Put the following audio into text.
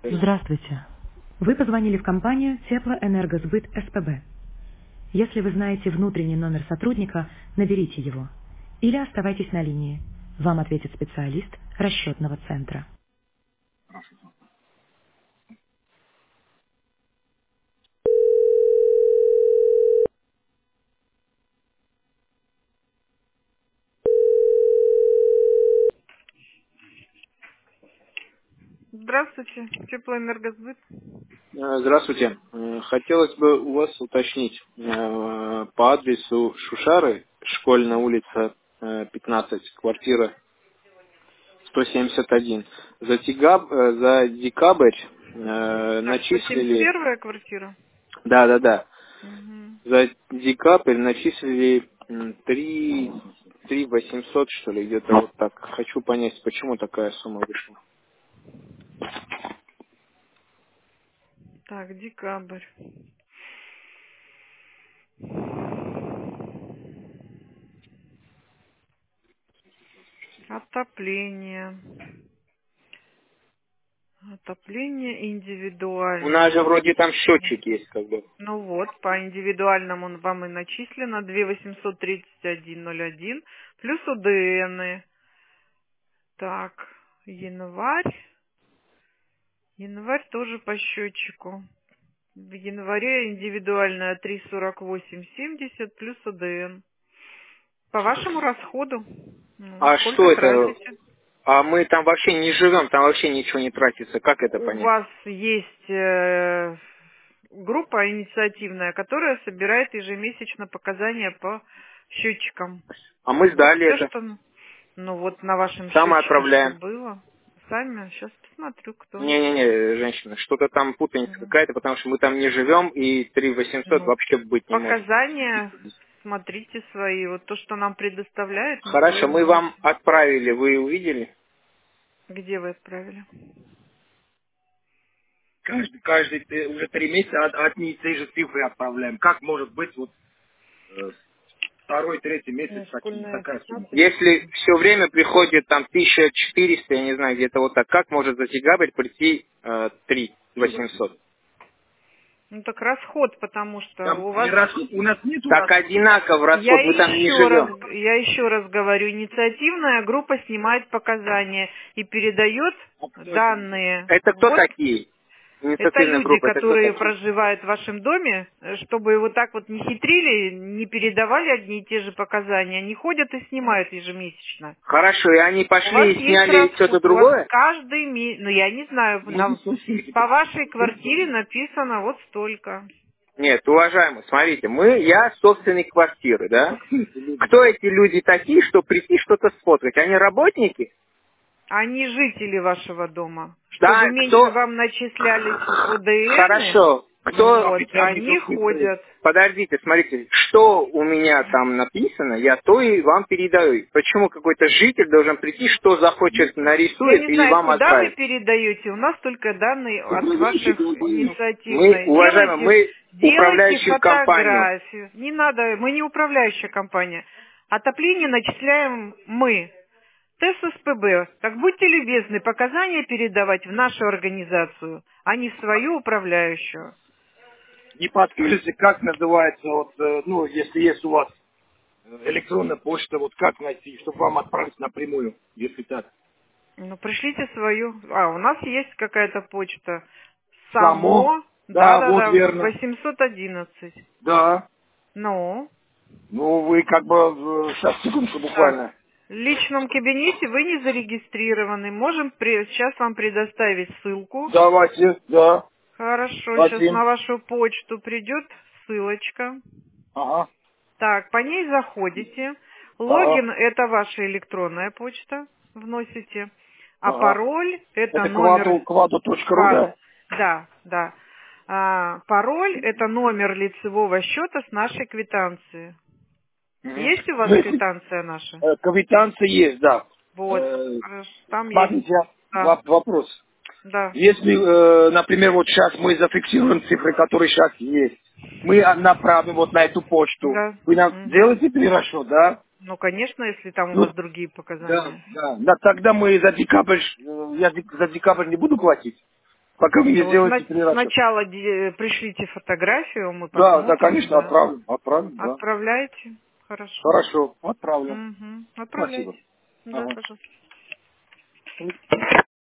Здравствуйте. Вы позвонили в компанию Теплоэнергосбыт СПБ. Если вы знаете внутренний номер сотрудника, наберите его. Или оставайтесь на линии. Вам ответит специалист расчетного центра. Здравствуйте, Теплоэнергосбыт. Здравствуйте. Хотелось бы у вас уточнить по адресу Шушары, Школьная улица 15, квартира 171. За декабрь Так, начислили, 171-я квартира. да, Мгм. за декабрь начислили 3 800, что ли, где-то вот так. Хочу понять, почему такая сумма вышла. Так, декабрь. Отопление. Отопление У нас же индивидуальное. вроде там счетчик есть, как бы. Ну вот, по индивидуальному вам и начислено 2 831,01 плюс УДН. Так, январь. Январь тоже по счетчику. В январе индивидуальная 348,70 плюс УДН. По вашему расходу. Ну, А сколько что это? тратите? А мы там вообще не живем, там вообще ничего не тратится. Как это У понять? вас есть группа инициативная, которая собирает ежемесячно показания по счетчикам. А мы Вот сдали все, это. что ну вот на вашем Сам счетчике, что отправляем. было. Сами сейчас посмотрю, кто. Не-не-не, женщина, что-то там путаница Мгм. какая-то, потому что мы там не живем, и 3 800 Ну, вообще быть не может. показания смотрите свои. Вот то, что нам предоставляют, мы Хорошо, делаем мы вам максимум. отправили, вы увидели? Где вы отправили? Каждый уже 3 месяца одни и те же цифры отправляем. Как может быть вот второй, третий месяц Школьная такая сумма? 15. Если все время приходит там 1400, я не знаю, где-то вот так, как может за декабрь прийти 3 800? Ну так расход, потому что Там у вас у нас нету Так расхода. одинаково расход, мы там не живем. я еще раз говорю, инициативная группа снимает показания и передает А кто это делает? данные. Это кто Вот такие? это Инициативная люди, группа, это кто которые такие? проживают в вашем доме, чтобы вот так вот не хитрили, не передавали одни и те же показания, они ходят и снимают ежемесячно. Хорошо, и они У вас пошли и есть сняли что-то расход, у вас другое? каждый месяц, ну я не знаю, по вашей квартире написано вот столько. Нет, уважаемый, смотрите, я собственник квартиры, да? Кто эти люди такие, что прийти что-то сфоткать? Они работники? Они жители вашего дома. Чтобы Да, меньше кто... вам начислялись ОДН, Хорошо. ну Кто... вот, они ходят. Подождите, смотрите, что у меня там написано, я то и вам передаю. Почему какой-то житель должен прийти, что захочет, Я нарисует не и знаю, вам куда вы отправит? передаете. У нас только данные от ваших Мы, инициативной. уважаемые, мы Делайте управляющую компанию. фотографию. Не надо, мы не управляющая компания. Отопление начисляем мы. ТССПБ. Так будьте любезны, показания передавать в нашу организацию, а не в свою управляющую. Не подскажите, как называется, вот, ну, если есть у вас электронная почта, вот как найти, чтобы вам отправить напрямую, если так? Ну, пришлите свою. А, у нас есть какая-то почта. Само? Само. Да, вот Да-да-да, верно. 811. Да. Ну, Ну, вы как бы, сейчас, секундку так. буквально. В личном кабинете вы не зарегистрированы. Можем сейчас вам предоставить ссылку. Давайте, да. Хорошо, сейчас Вадим. на вашу почту придет ссылочка. Ага, Так, по ней заходите. ага, Логин — это ваша электронная почта, вносите. А ага. пароль — это Это номер кваду.ру, квад. да? Да, да. Пароль — это номер лицевого счета с нашей квитанции. Мгм. Есть у вас Ну, если квитанция наша? квитанция есть, да. Вот, хорошо, там есть. Смотрите, Да, вопрос. да. Если, например, вот сейчас мы зафиксируем цифры, которые сейчас есть, мы направим вот на эту почту, Да. вы нам Мгм. делаете перерасчет, да? Ну, конечно, если там у Ну, вас другие да, показания. да. Да, тогда мы за декабрь, за декабрь не буду платить. Пока вы не сделаете перерасчет. Сначала пришлите фотографию, мы Да, посмотрим. да, конечно, отправим. Да. Отправляйте. Хорошо. Хорошо, отправлю. Отправляйте. Спасибо. Да, Ага. пожалуйста.